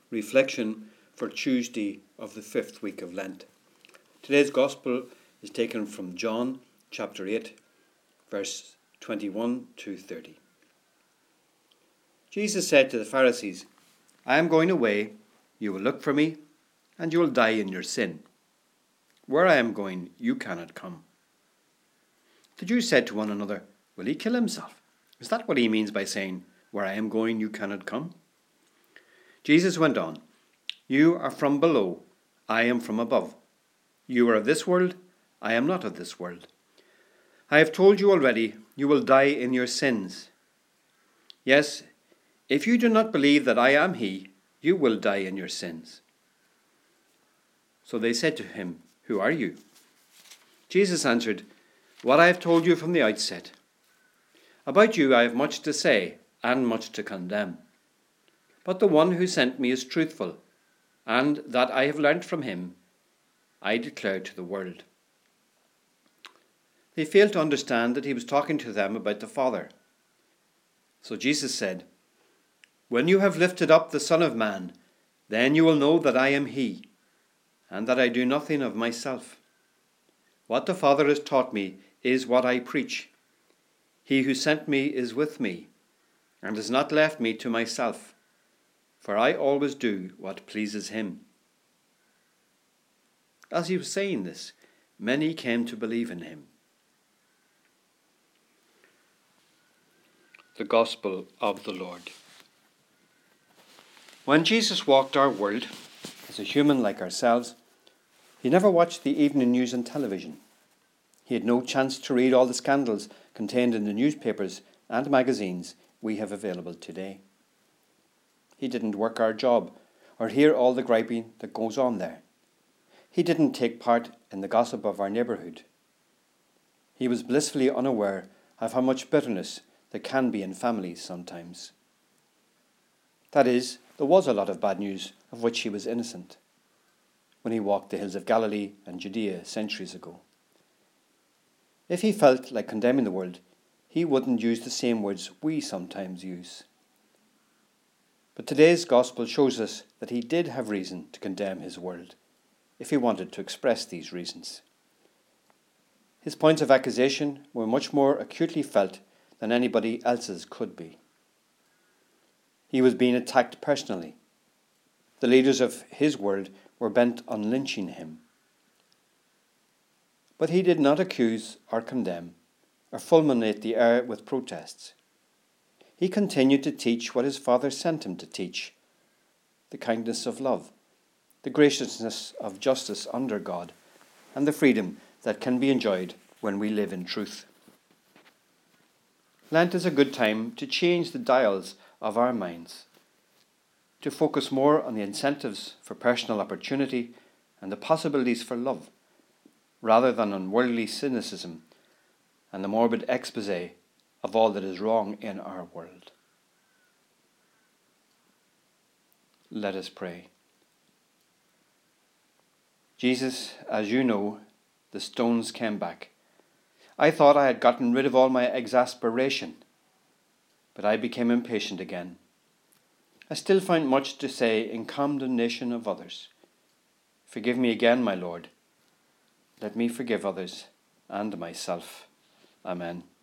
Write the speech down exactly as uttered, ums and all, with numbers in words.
reflection for Tuesday of the fifth week of Lent. Today's Gospel is taken from John chapter eight, verse twenty-one to thirty. Jesus said to the Pharisees, "I am going away, you will look for me, and you will die in your sin. Where I am going, you cannot come." The Jews said to one another, "Will he kill himself? Is that what he means by saying, 'Where I am going, you cannot come'?" Jesus went on, "You are from below, I am from above. You are of this world, I am not of this world. I have told you already, you will die in your sins. Yes, if you do not believe that I am he, you will die in your sins." So they said to him, "Who are you?" Jesus answered, "What I have told you from the outset. About you I have much to say and much to condemn. But the one who sent me is truthful, and that I have learnt from him, I declare to the world." They failed to understand that he was talking to them about the Father. So Jesus said, "When you have lifted up the Son of Man, then you will know that I am he, and that I do nothing of myself. What the Father has taught me is what I preach. He who sent me is with me, and has not left me to myself, for I always do what pleases him." As he was saying this, many came to believe in him. The Gospel of the Lord. When Jesus walked our world, as a human like ourselves, he never watched the evening news on television. He had no chance to read all the scandals contained in the newspapers and magazines we have available today. He didn't work our job or hear all the griping that goes on there. He didn't take part in the gossip of our neighbourhood. He was blissfully unaware of how much bitterness there can be in families sometimes. That is, there was a lot of bad news of which he was innocent when he walked the hills of Galilee and Judea centuries ago. If he felt like condemning the world, he wouldn't use the same words we sometimes use. But today's gospel shows us that he did have reason to condemn his world, if he wanted to express these reasons. His points of accusation were much more acutely felt than anybody else's could be. He was being attacked personally. The leaders of his world were bent on lynching him. But he did not accuse or condemn or fulminate the air with protests. He continued to teach what his Father sent him to teach: the kindness of love, the graciousness of justice under God, and the freedom that can be enjoyed when we live in truth. Lent is a good time to change the dials of our minds, to focus more on the incentives for personal opportunity and the possibilities for love, rather than on worldly cynicism and the morbid expose of all that is wrong in our world. Let us pray. Jesus, as you know, the stones came back. I thought I had gotten rid of all my exasperation, but I became impatient again. I still find much to say in condemnation of others. Forgive me again, my Lord. Let me forgive others and myself. Amen.